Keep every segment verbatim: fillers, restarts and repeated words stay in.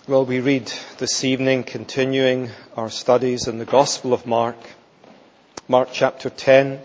Well, we read this evening, continuing our studies in the Gospel of Mark, Mark chapter ten.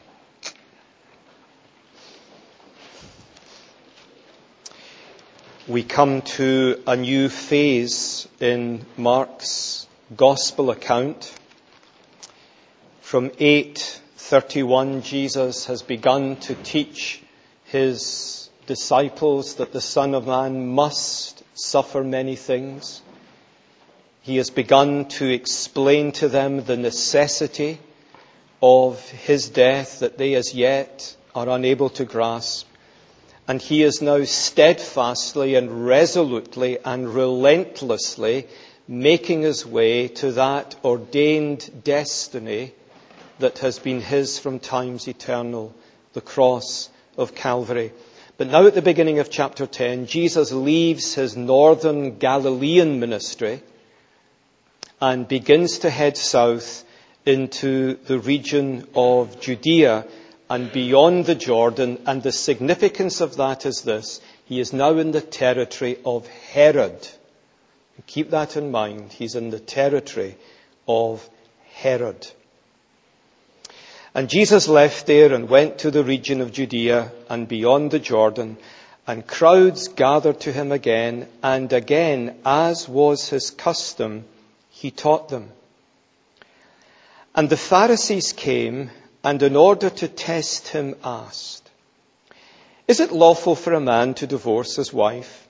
We come to a new phase in Mark's Gospel account. From eight thirty-one, Jesus has begun to teach his disciples that the Son of Man must suffer many things. He has begun to explain to them the necessity of his death that they as yet are unable to grasp. And he is now steadfastly and resolutely and relentlessly making his way to that ordained destiny that has been his from times eternal, the cross of Calvary. But now at the beginning of chapter ten, Jesus leaves his northern Galilean ministry and begins to head south into the region of Judea and beyond the Jordan. And the significance of that is this: he is now in the territory of Herod. Keep that in mind. He's in the territory of Herod. And Jesus left there and went to the region of Judea and beyond the Jordan, and crowds gathered to him again, and again, as was his custom, he taught them. And the Pharisees came, and in order to test him asked, "Is it lawful for a man to divorce his wife?"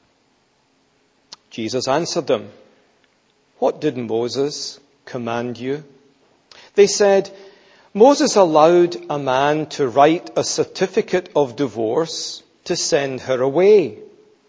Jesus answered them, "What did Moses command you?" They said, "Moses allowed a man to write a certificate of divorce to send her away."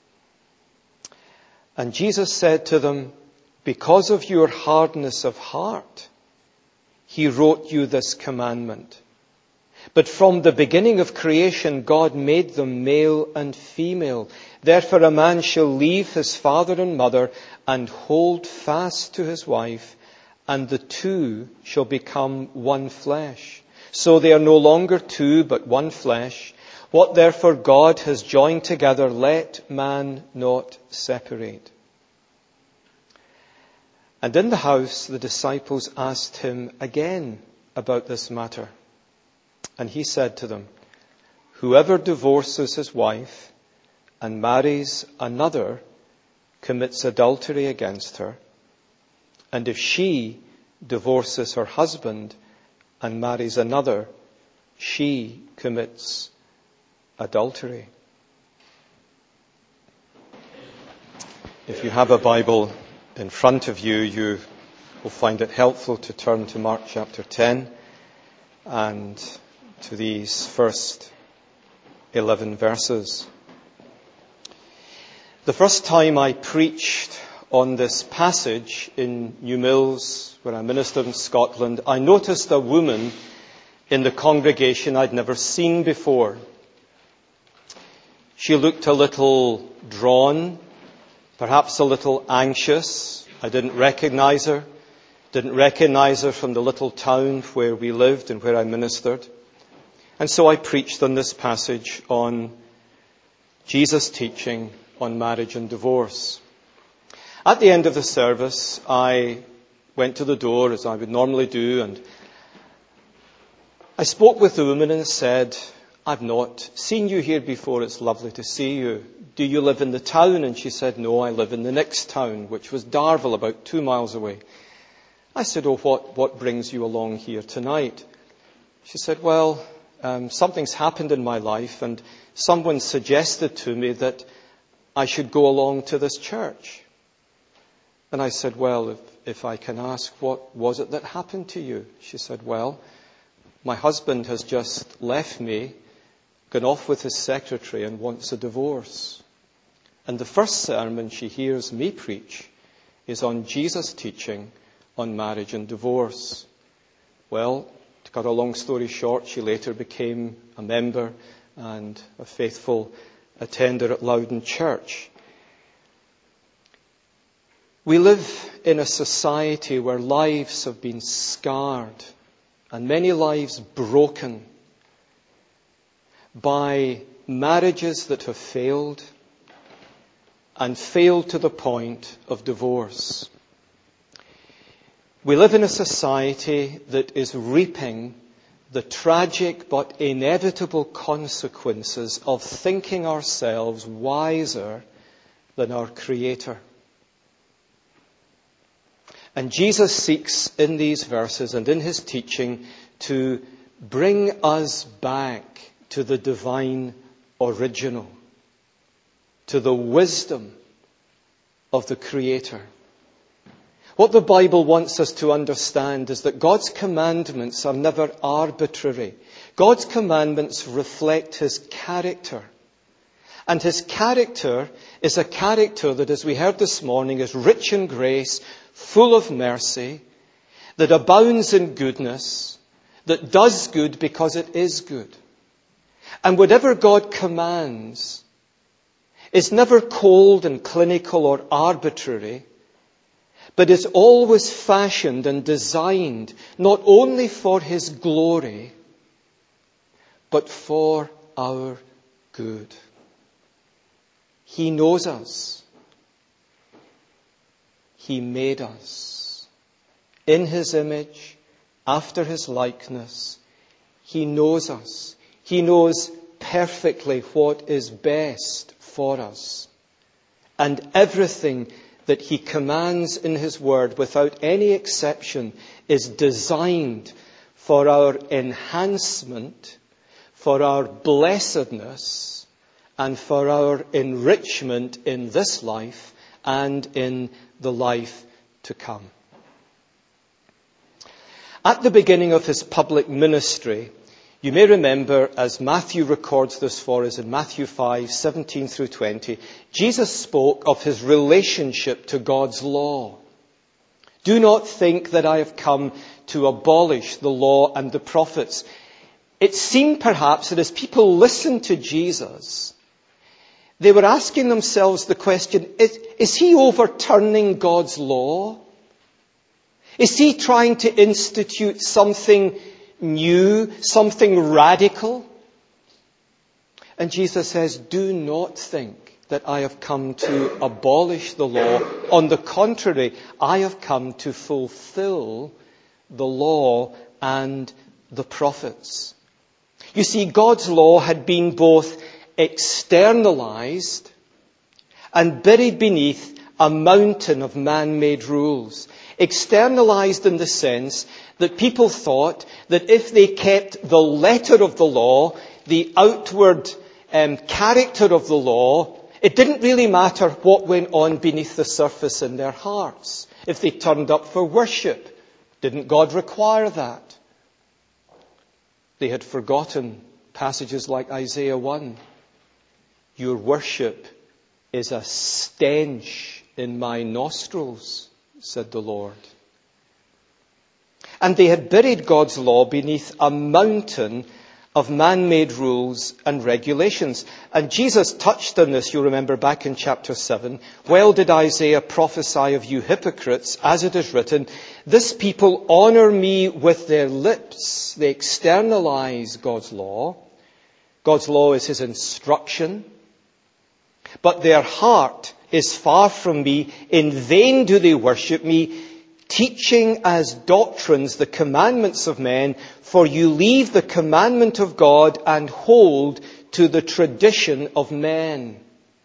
And Jesus said to them, "Because of your hardness of heart, he wrote you this commandment. But from the beginning of creation, God made them male and female. Therefore a man shall leave his father and mother and hold fast to his wife, and the two shall become one flesh. So they are no longer two, but one flesh. What therefore God has joined together, let man not separate." And in the house, the disciples asked him again about this matter. And he said to them, "Whoever divorces his wife and marries another commits adultery against her. And if she divorces her husband and marries another, she commits adultery." If you have a Bible in front of you, you will find it helpful to turn to Mark chapter ten and to these first eleven verses. The first time I preached on this passage in New Mills, where I ministered in Scotland, I noticed a woman in the congregation I'd never seen before. She looked a little drawn, perhaps a little anxious. I didn't recognize her. Didn't recognize her from the little town where we lived and where I ministered. And so I preached on this passage on Jesus' teaching on marriage and divorce. At the end of the service, I went to the door, as I would normally do, and I spoke with the woman and said, "I've not seen you here before. It's lovely to see you. Do you live in the town?" And she said, "No, I live in the next town," which was Darville, about two miles away. I said, "Oh, what, what brings you along here tonight?" She said, "Well, um, something's happened in my life, and someone suggested to me that I should go along to this church." And I said, "Well, if, if I can ask, what was it that happened to you?" She said, "Well, my husband has just left me, gone off with his secretary and wants a divorce." And the first sermon she hears me preach is on Jesus' teaching on marriage and divorce. Well, to cut a long story short, she later became a member and a faithful attender at Loudon Church. We live in a society where lives have been scarred and many lives broken by marriages that have failed and failed to the point of divorce. We live in a society that is reaping the tragic but inevitable consequences of thinking ourselves wiser than our Creator. And Jesus seeks in these verses and in his teaching to bring us back to the divine original, to the wisdom of the Creator. What the Bible wants us to understand is that God's commandments are never arbitrary. God's commandments reflect his character. And his character is a character that, as we heard this morning, is rich in grace, full of mercy, that abounds in goodness, that does good because it is good. And whatever God commands is never cold and clinical or arbitrary, but is always fashioned and designed not only for his glory, but for our good. He knows us. He made us in his image, after his likeness. He knows us. He knows perfectly what is best for us. And everything that he commands in his word, without any exception, is designed for our enhancement, for our blessedness, and for our enrichment in this life and in the life to come. At the beginning of his public ministry, you may remember, as Matthew records this for us in Matthew five, seventeen through twenty, Jesus spoke of his relationship to God's law. Do not think that I have come to abolish the law and the prophets. It seemed perhaps that as people listened to Jesus, they were asking themselves the question, is, is he overturning God's law? Is he trying to institute something new, something radical? And Jesus says, do not think that I have come to abolish the law. On the contrary, I have come to fulfill the law and the prophets. You see, God's law had been both externalized and buried beneath a mountain of man-made rules. Externalized in the sense that people thought that if they kept the letter of the law, the outward um, character of the law, it didn't really matter what went on beneath the surface in their hearts. If they turned up for worship, didn't God require that? They had forgotten passages like Isaiah one. Your worship is a stench in my nostrils, said the Lord. And they had buried God's law beneath a mountain of man-made rules and regulations. And Jesus touched on this, you'll remember, back in chapter seven. Well did Isaiah prophesy of you hypocrites, as it is written, this people honor me with their lips. They externalize God's law. God's law is his instruction. But their heart is far from me. In vain do they worship me, teaching as doctrines the commandments of men, for you leave the commandment of God and hold to the tradition of men.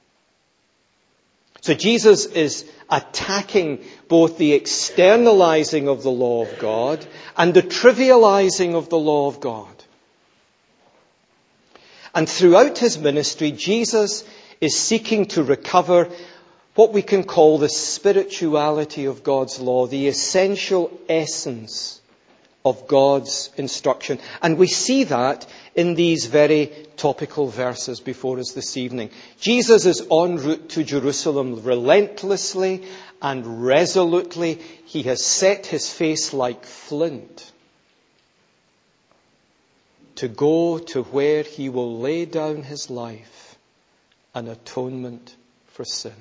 So Jesus is attacking both the externalizing of the law of God and the trivializing of the law of God. And throughout his ministry, Jesus is seeking to recover what we can call the spirituality of God's law, the essential essence of God's instruction. And we see that in these very topical verses before us this evening. Jesus is en route to Jerusalem relentlessly and resolutely. He has set his face like flint to go to where he will lay down his life, an atonement for sin.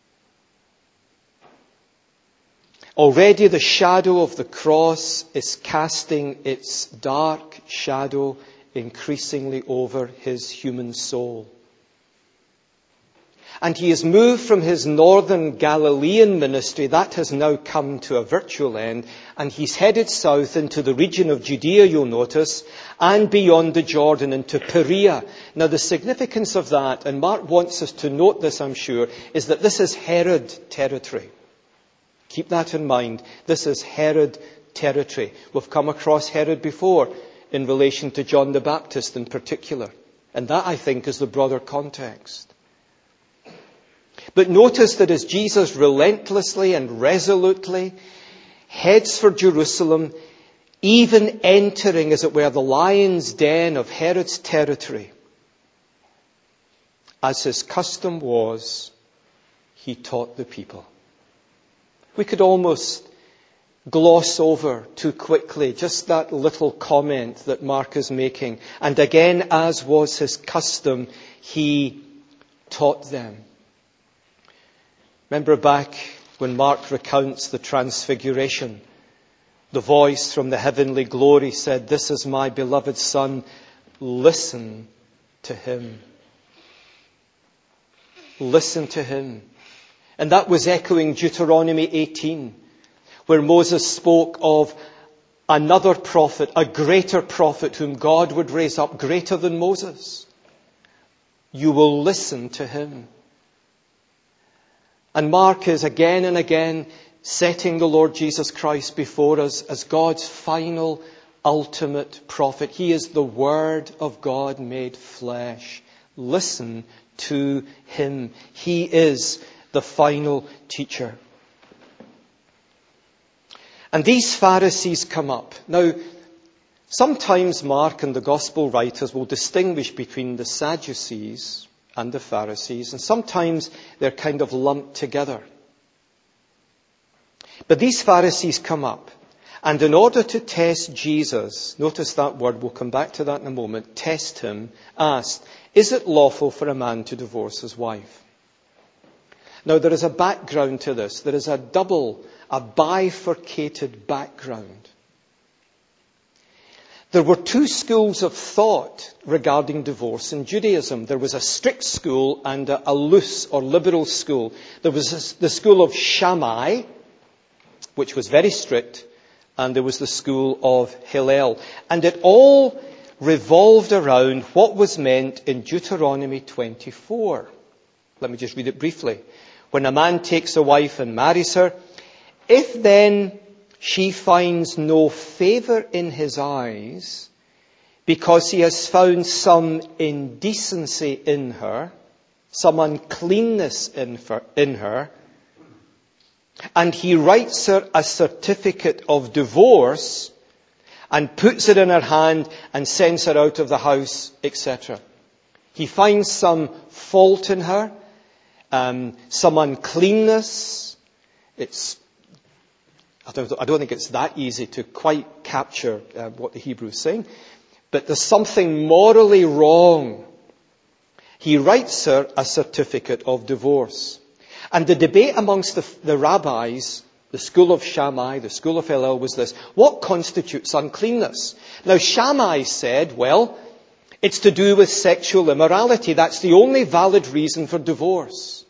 Already the shadow of the cross is casting its dark shadow increasingly over his human soul. And he has moved from his northern Galilean ministry. That has now come to a virtual end. And he's headed south into the region of Judea, you'll notice, and beyond the Jordan into Perea. Now the significance of that, and Mark wants us to note this, I'm sure, is that this is Herod territory. Keep that in mind. This is Herod territory. We've come across Herod before in relation to John the Baptist in particular. And that, I think, is the broader context. But notice that as Jesus relentlessly and resolutely heads for Jerusalem, even entering, as it were, the lion's den of Herod's territory, as his custom was, he taught the people. We could almost gloss over too quickly just that little comment that Mark is making. And again, as was his custom, he taught them. Remember back when Mark recounts the transfiguration, the voice from the heavenly glory said, "This is my beloved Son, listen to him." Listen to him. And that was echoing Deuteronomy eighteen, where Moses spoke of another prophet, a greater prophet whom God would raise up, greater than Moses. You will listen to him. And Mark is again and again setting the Lord Jesus Christ before us as God's final, ultimate prophet. He is the Word of God made flesh. Listen to him. He is the final teacher. And these Pharisees come up. Now, sometimes Mark and the Gospel writers will distinguish between the Sadducees and the Pharisees, and sometimes they're kind of lumped together. But these Pharisees come up, and in order to test Jesus, notice that word, we'll come back to that in a moment, test him, asked, is it lawful for a man to divorce his wife? Now there is a background to this. There is a double, a bifurcated background. There were two schools of thought regarding divorce in Judaism. There was a strict school and a, a loose or liberal school. There was the school of Shammai, which was very strict, and there was the school of Hillel. And it all revolved around what was meant in Deuteronomy twenty-four. Let me just read it briefly. When a man takes a wife and marries her, if then she finds no favour in his eyes because he has found some indecency in her, some uncleanness in her, and he writes her a certificate of divorce and puts it in her hand and sends her out of the house, et cetera. He finds some fault in her, um, some uncleanness. It's I don't, I don't think it's that easy to quite capture uh, what the Hebrew is saying. But there's something morally wrong. He writes her a certificate of divorce. And the debate amongst the, the rabbis, the school of Shammai, the school of Hillel, was this. What constitutes uncleanness? Now Shammai said, well, it's to do with sexual immorality. That's the only valid reason for divorce.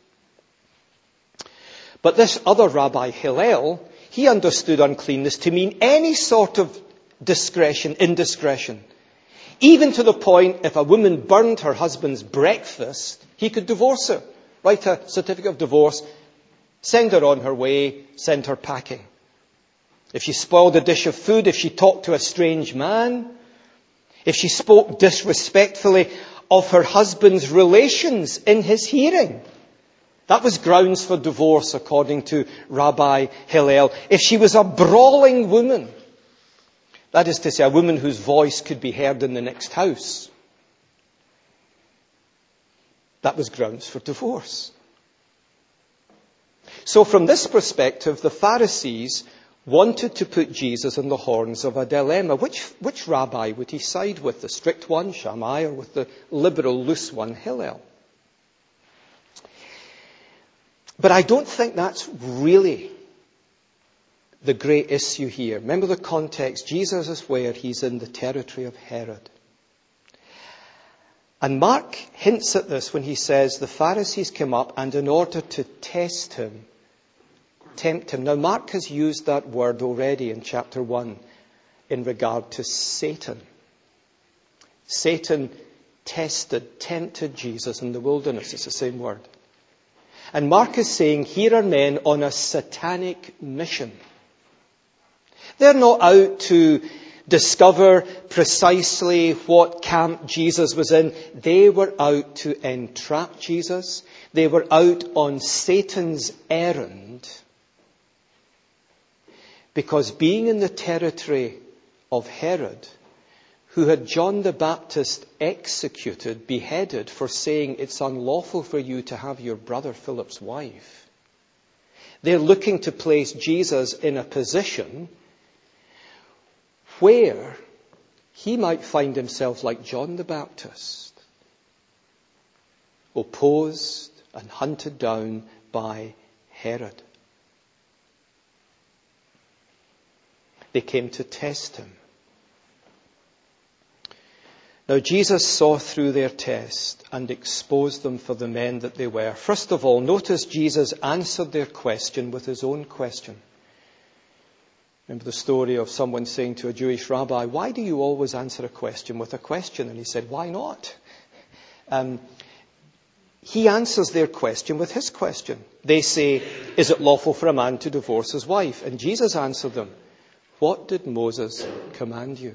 But this other rabbi, Hillel, he understood uncleanness to mean any sort of discretion, indiscretion. Even to the point, if a woman burned her husband's breakfast, he could divorce her. Write a certificate of divorce, send her on her way, send her packing. If she spoiled a dish of food, if she talked to a strange man, if she spoke disrespectfully of her husband's relations in his hearing, that was grounds for divorce, according to Rabbi Hillel. If she was a brawling woman, that is to say, a woman whose voice could be heard in the next house, that was grounds for divorce. So from this perspective, the Pharisees wanted to put Jesus on the horns of a dilemma. Which, which rabbi would he side with? The strict one, Shammai, or with the liberal, loose one, Hillel? But I don't think that's really the great issue here. Remember the context. Jesus is where? He's in the territory of Herod. And Mark hints at this when he says the Pharisees came up and in order to test him, tempt him. Now Mark has used that word already in chapter one in regard to Satan. Satan tested, tempted Jesus in the wilderness. It's the same word. And Mark is saying here are men on a satanic mission. They're not out to discover precisely what camp Jesus was in. They were out to entrap Jesus. They were out on Satan's errand. Because being in the territory of Herod, who had John the Baptist executed, beheaded for saying it's unlawful for you to have your brother Philip's wife, they're looking to place Jesus in a position where he might find himself like John the Baptist, opposed and hunted down by Herod. They came to test him. Now Jesus saw through their test and exposed them for the men that they were. First of all, notice Jesus answered their question with his own question. Remember the story of someone saying to a Jewish rabbi, why do you always answer a question with a question? And he said, why not? Um, he answers their question with his question. They say, is it lawful for a man to divorce his wife? And Jesus answered them, what did Moses command you?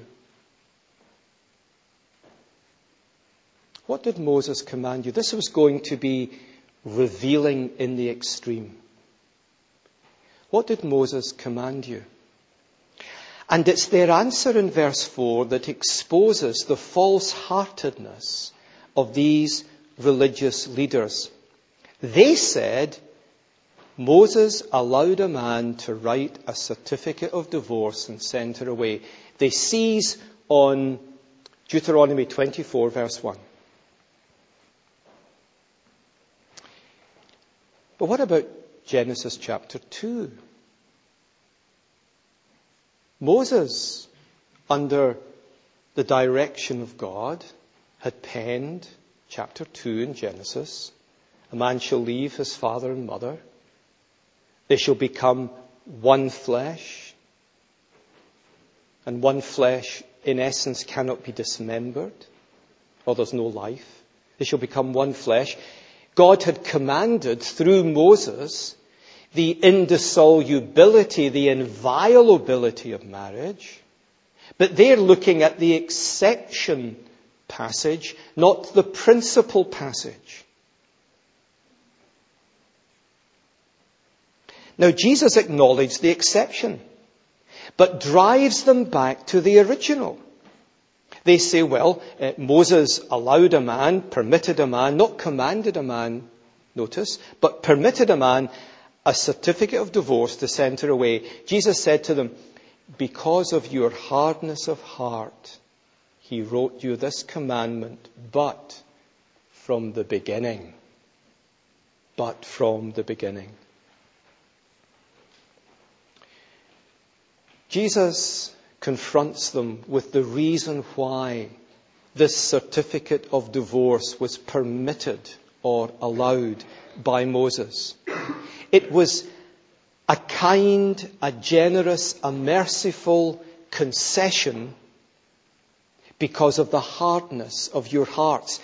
What did Moses command you? This was going to be revealing in the extreme. What did Moses command you? And it's their answer in verse four that exposes the false-heartedness of these religious leaders. They said, Moses allowed a man to write a certificate of divorce and send her away. They seize on Deuteronomy twenty-four, verse one. But what about Genesis chapter two? Moses, under the direction of God, had penned chapter two in Genesis. A man shall leave his father and mother. They shall become one flesh. And one flesh, in essence, cannot be dismembered, or there's no life. They shall become one flesh. God had commanded through Moses the indissolubility, the inviolability of marriage. But they're looking at the exception passage, not the principal passage. Now, Jesus acknowledged the exception, but drives them back to the original. They say, well, uh, Moses allowed a man, permitted a man, not commanded a man, notice, but permitted a man a certificate of divorce to send her away. Jesus said to them, because of your hardness of heart, he wrote you this commandment, but from the beginning. But from the beginning. Jesus confronts them with the reason why this certificate of divorce was permitted or allowed by Moses. It was a kind, a generous, a merciful concession because of the hardness of your hearts.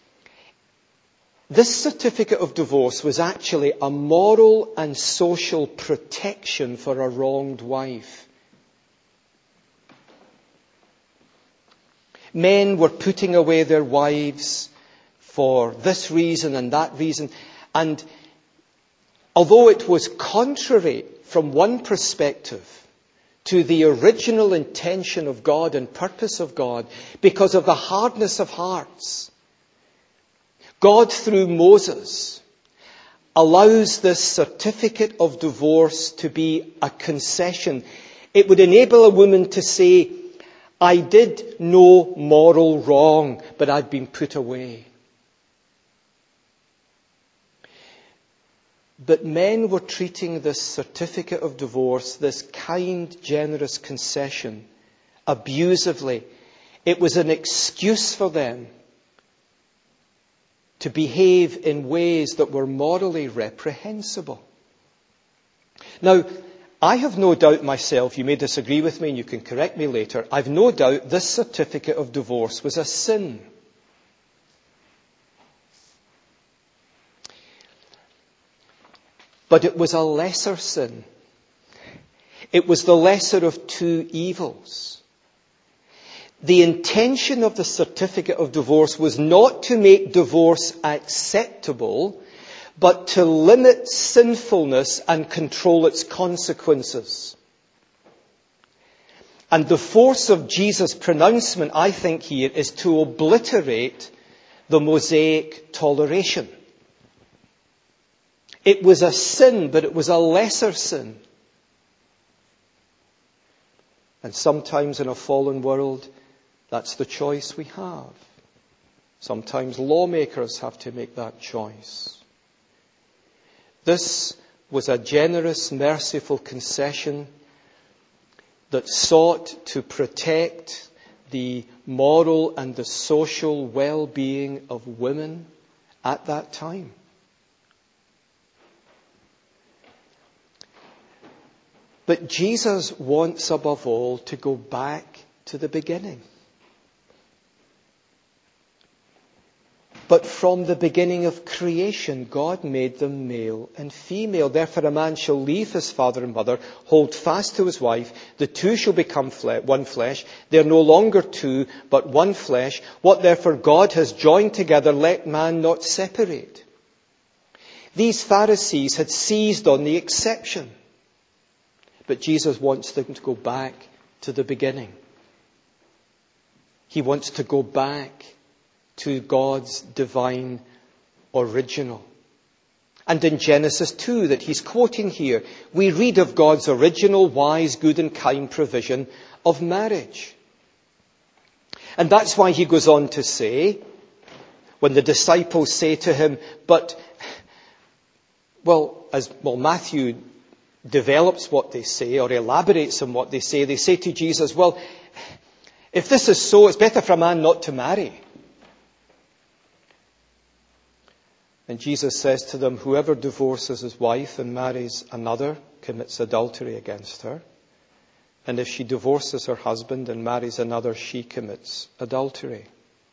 This certificate of divorce was actually a moral and social protection for a wronged wife. Men were putting away their wives for this reason and that reason. And although it was contrary from one perspective to the original intention of God and purpose of God, because of the hardness of hearts, God, through Moses, allows this certificate of divorce to be a concession. It would enable a woman to say, I did no moral wrong, but I've been put away. But men were treating this certificate of divorce, this kind, generous concession, abusively. It was an excuse for them to behave in ways that were morally reprehensible. Now, I have no doubt myself, you may disagree with me and you can correct me later, I've no doubt this certificate of divorce was a sin. But it was a lesser sin. It was the lesser of two evils. The intention of the certificate of divorce was not to make divorce acceptable, but to limit sinfulness and control its consequences. And the force of Jesus' pronouncement, I think here, is to obliterate the Mosaic toleration. It was a sin, but it was a lesser sin. And sometimes in a fallen world, that's the choice we have. Sometimes lawmakers have to make that choice. This was a generous, merciful concession that sought to protect the moral and the social well-being of women at that time. But Jesus wants above all to go back to the beginning. But from the beginning of creation, God made them male and female. Therefore, a man shall leave his father and mother, hold fast to his wife. The two shall become fle- one flesh. They are no longer two, but one flesh. What therefore God has joined together, let man not separate. These Pharisees had seized on the exception. But Jesus wants them to go back to the beginning. He wants to go back to God's divine original. And in Genesis two that he's quoting here, we read of God's original, wise, good and kind provision of marriage. And that's why he goes on to say, when the disciples say to him, but, well, as well, Matthew develops what they say or elaborates on what they say, they say to Jesus, well, if this is so, it's better for a man not to marry. And Jesus says to them, whoever divorces his wife and marries another commits adultery against her. And if she divorces her husband and marries another, she commits adultery.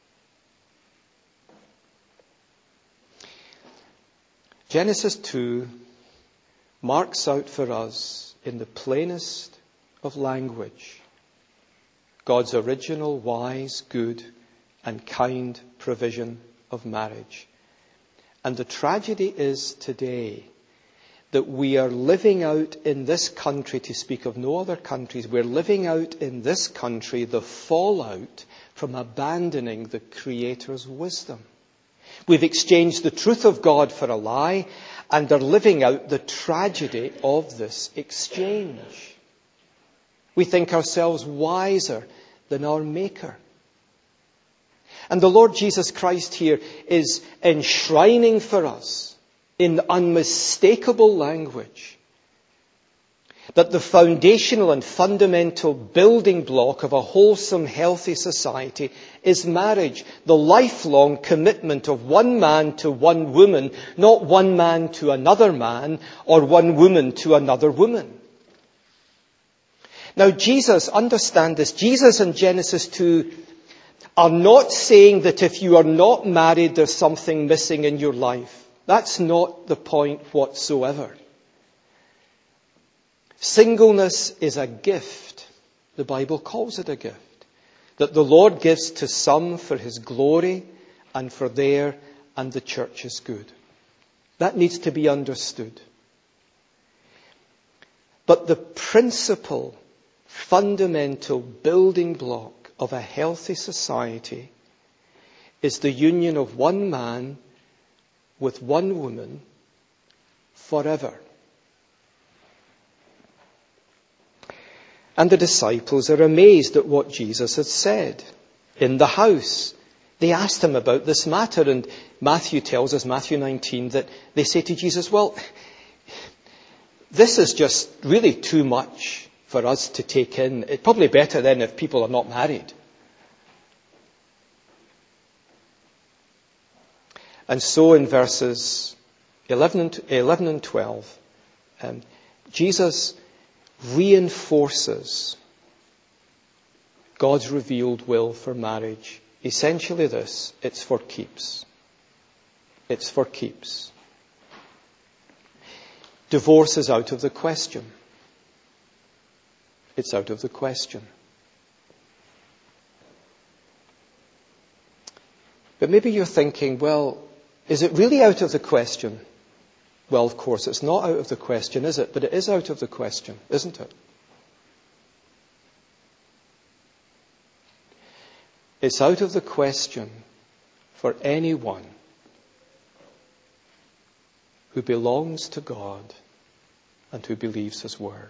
Genesis two marks out for us in the plainest of language God's original, wise, good and kind provision of marriage. And the tragedy is today that we are living out in this country, to speak of no other countries, we're living out in this country the fallout from abandoning the Creator's wisdom. We've exchanged the truth of God for a lie and are living out the tragedy of this exchange. We think ourselves wiser than our Maker. And the Lord Jesus Christ here is enshrining for us in unmistakable language that the foundational and fundamental building block of a wholesome, healthy society is marriage, the lifelong commitment of one man to one woman, not one man to another man or one woman to another woman. Now Jesus, understand this, Jesus in Genesis two are not saying that if you are not married, there's something missing in your life. That's not the point whatsoever. Singleness is a gift. The Bible calls it a gift that the Lord gives to some for his glory and for their and the church's good. That needs to be understood. But the principal, fundamental building block of a healthy society is the union of one man with one woman forever. And the disciples are amazed at what Jesus had said. In the house, they asked him about this matter, and Matthew tells us, Matthew nineteen, that they say to Jesus, well, this is just really too much for us to take in. It's probably better then if people are not married. And so in verses eleven and, eleven and twelve, um, Jesus reinforces God's revealed will for marriage. Essentially this, it's for keeps. It's for keeps. Divorce is out of the question. It's out of the question. But maybe you're thinking, well, is it really out of the question? Well, of course, it's not out of the question, is it? But it is out of the question, isn't it? It's out of the question for anyone who belongs to God and who believes His word.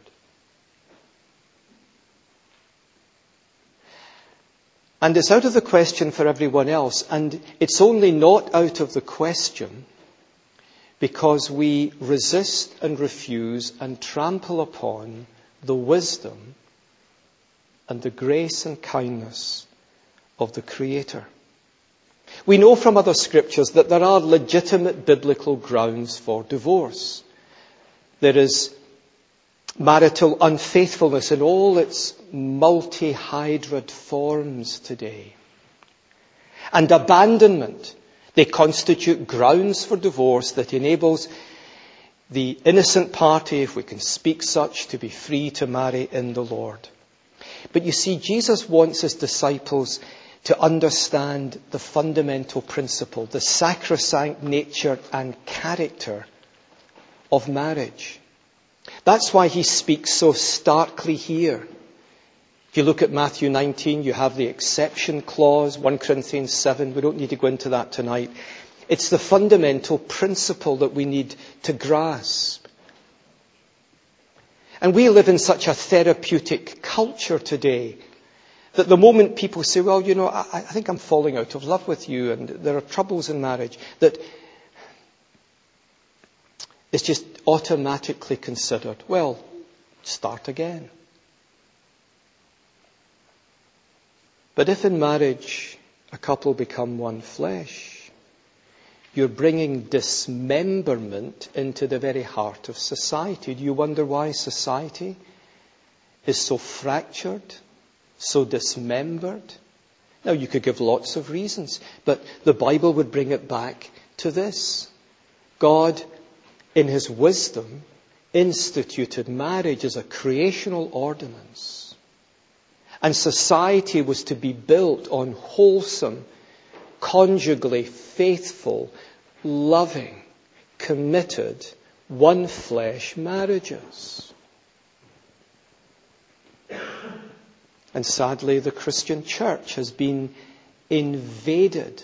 And it's out of the question for everyone else. And it's only not out of the question because we resist and refuse and trample upon the wisdom and the grace and kindness of the Creator. We know from other scriptures that there are legitimate biblical grounds for divorce. There is marital unfaithfulness in all its multi-hydrid forms today. And abandonment. They constitute grounds for divorce that enables the innocent party, if we can speak such, to be free to marry in the Lord. But you see, Jesus wants His disciples to understand the fundamental principle, the sacrosanct nature and character of marriage. That's why He speaks so starkly here. If you look at Matthew nineteen, you have the exception clause, First Corinthians seven. We don't need to go into that tonight. It's the fundamental principle that we need to grasp. And we live in such a therapeutic culture today that the moment people say, well, you know, I, I think I'm falling out of love with you and there are troubles in marriage, that it's just automatically considered, well, start again. But if in marriage a couple become one flesh, you're bringing dismemberment into the very heart of society. Do you wonder why society is so fractured, so dismembered? Now, you could give lots of reasons, but the Bible would bring it back to this. God, in His wisdom, instituted marriage as a creational ordinance. And society was to be built on wholesome, conjugally faithful, loving, committed, one flesh marriages. And sadly, the Christian church has been invaded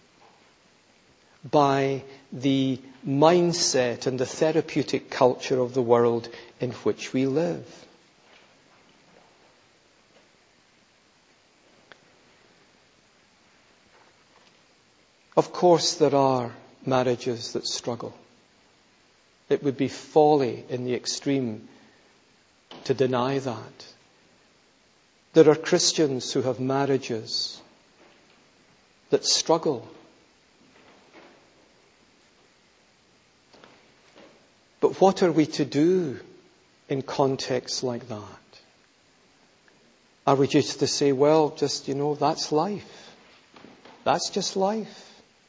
by the mindset and the therapeutic culture of the world in which we live. Of course, there are marriages that struggle. It would be folly in the extreme to deny that. There are Christians who have marriages that struggle. But what are we to do in contexts like that? Are we just to say, well, just, you know, that's life. That's just life.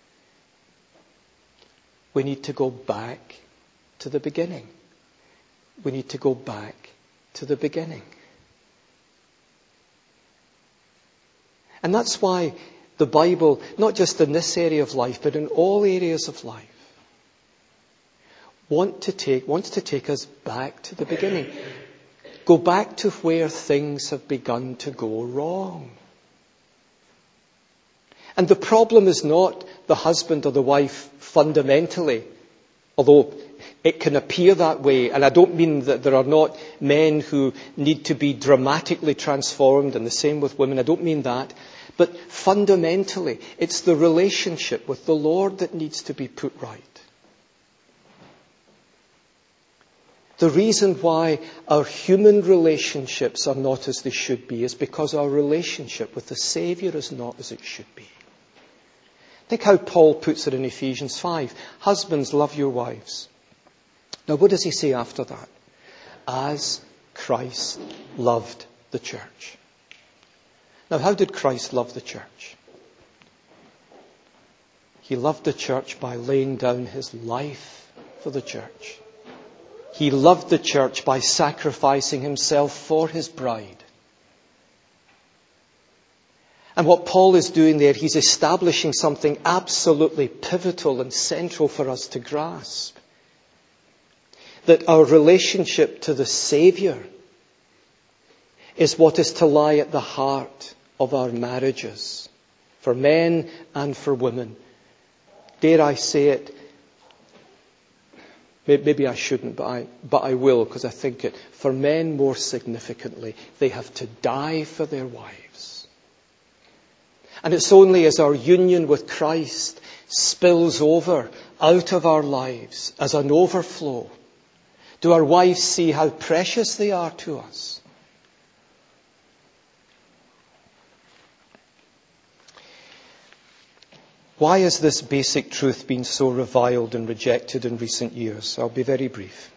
We need to go back to the beginning. We need to go back to the beginning. And that's why the Bible, not just in this area of life, but in all areas of life, want to take, wants to take us back to the beginning. Go back to where things have begun to go wrong. And the problem is not the husband or the wife fundamentally, although it can appear that way. And I don't mean that there are not men who need to be dramatically transformed, and the same with women. I don't mean that. But fundamentally, it's the relationship with the Lord that needs to be put right. The reason why our human relationships are not as they should be is because our relationship with the Saviour is not as it should be. Think how Paul puts it in Ephesians five. Husbands, love your wives. Now, what does he say after that? As Christ loved the church. Now, how did Christ love the church? He loved the church by laying down his life for the church. He loved the church by sacrificing himself for his bride. And what Paul is doing there, he's establishing something absolutely pivotal and central for us to grasp. That our relationship to the Saviour is what is to lie at the heart of our marriages, for men and for women. Dare I say it? Maybe I shouldn't, but I, but I will, because I think it. For men, more significantly, they have to die for their wives. And it's only as our union with Christ spills over out of our lives as an overflow do our wives see how precious they are to us. Why has this basic truth been so reviled and rejected in recent years? I'll be very brief.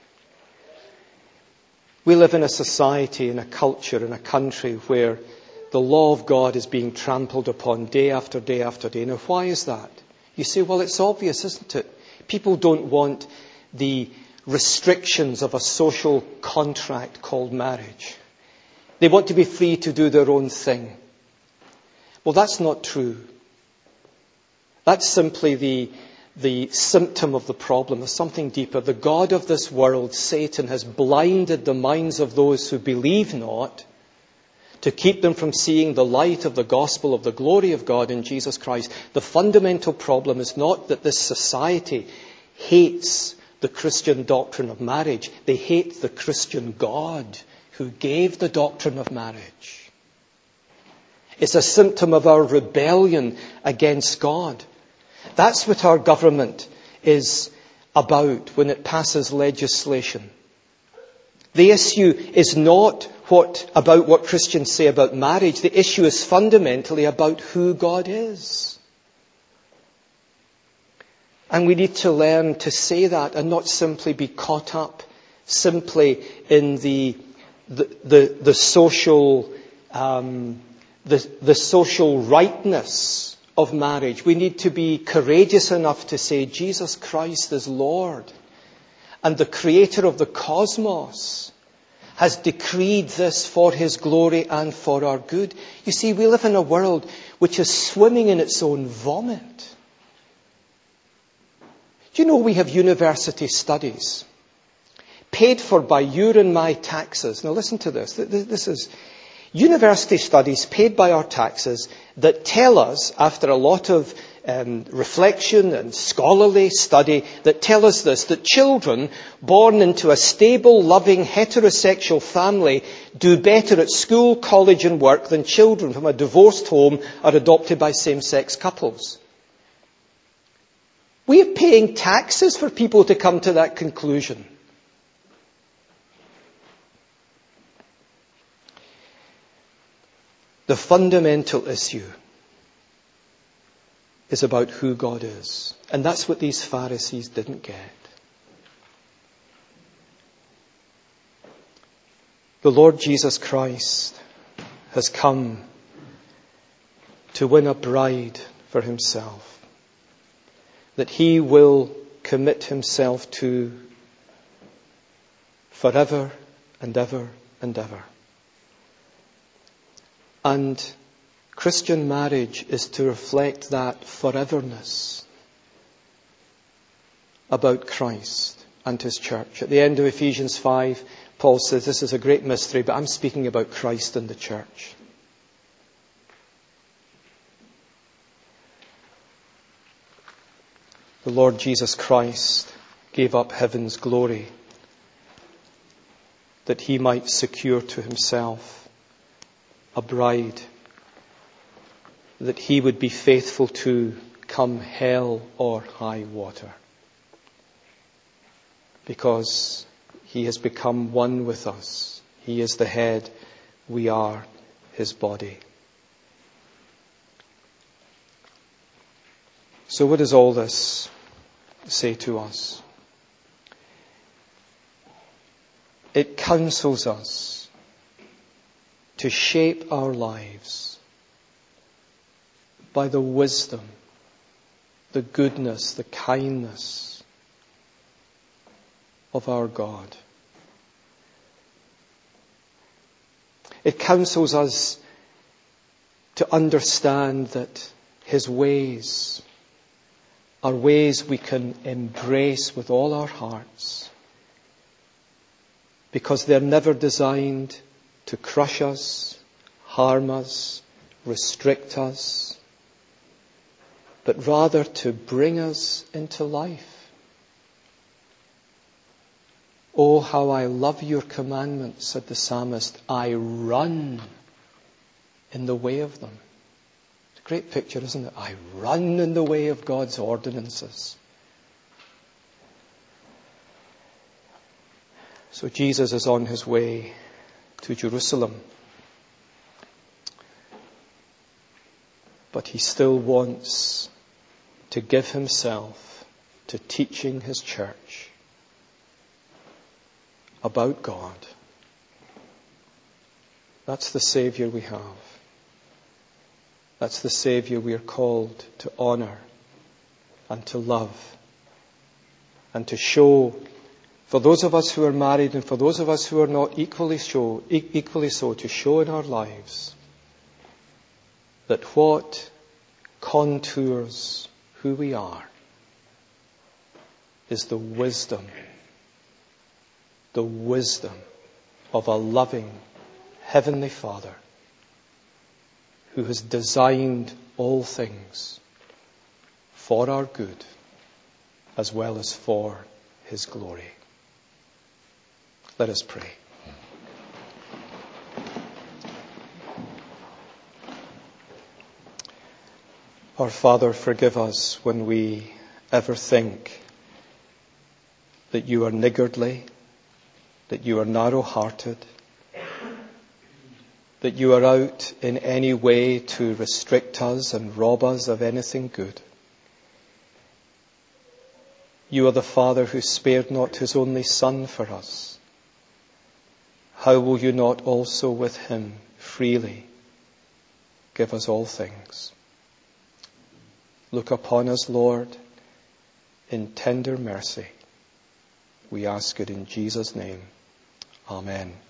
We live in a society, in a culture, in a country where the law of God is being trampled upon day after day after day. Now, why is that? You say, well, it's obvious, isn't it? People don't want the restrictions of a social contract called marriage. They want to be free to do their own thing. Well, that's not true. That's simply the, the symptom of the problem. There's something deeper. The god of this world, Satan, has blinded the minds of those who believe not to keep them from seeing the light of the gospel of the glory of God in Jesus Christ. The fundamental problem is not that this society hates the Christian doctrine of marriage. They hate the Christian God who gave the doctrine of marriage. It's a symptom of our rebellion against God. That's what our government is about when it passes legislation. The issue is not what about what Christians say about marriage. The issue is fundamentally about who God is. And we need to learn to say that and not simply be caught up simply in the the the, the social um, the the social rightness of marriage. We need to be courageous enough to say Jesus Christ is Lord, and the Creator of the cosmos has decreed this for His glory and for our good. You see, we live in a world which is swimming in its own vomit. Do you know we have university studies paid for by your and my taxes? Now listen to this. This is university studies paid by our taxes that tell us, after a lot of um, reflection and scholarly study, that tell us this, that children born into a stable, loving, heterosexual family do better at school, college and work than children from a divorced home or adopted by same-sex couples. We are paying taxes for people to come to that conclusion. The fundamental issue is about who God is. And that's what these Pharisees didn't get. The Lord Jesus Christ has come to win a bride for Himself that He will commit Himself to forever and ever and ever. And Christian marriage is to reflect that foreverness about Christ and His church. At the end of Ephesians five, Paul says this is a great mystery, but I'm speaking about Christ and the church. The Lord Jesus Christ gave up heaven's glory that He might secure to Himself a bride that He would be faithful to, come hell or high water. Because He has become one with us. He is the head, we are His body. So what does all this say to us? It counsels us to shape our lives by the wisdom, the goodness, the kindness of our God. It counsels us to understand that His ways are ways we can embrace with all our hearts, because they're never designed to crush us, harm us, restrict us, but rather to bring us into life. Oh, how I love your commandments, said the psalmist. I run in the way of them. It's a great picture, isn't it? I run in the way of God's ordinances. So Jesus is on his way to Jerusalem. But he still wants to give himself to teaching his church about God. That's the Saviour we have. That's the Saviour we are called to honour and to love and to show, for those of us who are married and for those of us who are not equally so, equally so, to show in our lives that what contours who we are is the wisdom, the wisdom of a loving Heavenly Father who has designed all things for our good as well as for His glory. Let us pray. Our Father, forgive us when we ever think that you are niggardly, that you are narrow-hearted, that you are out in any way to restrict us and rob us of anything good. You are the Father who spared not his only Son for us. How will you not also with him freely give us all things? Look upon us, Lord, in tender mercy. We ask it in Jesus' name. Amen.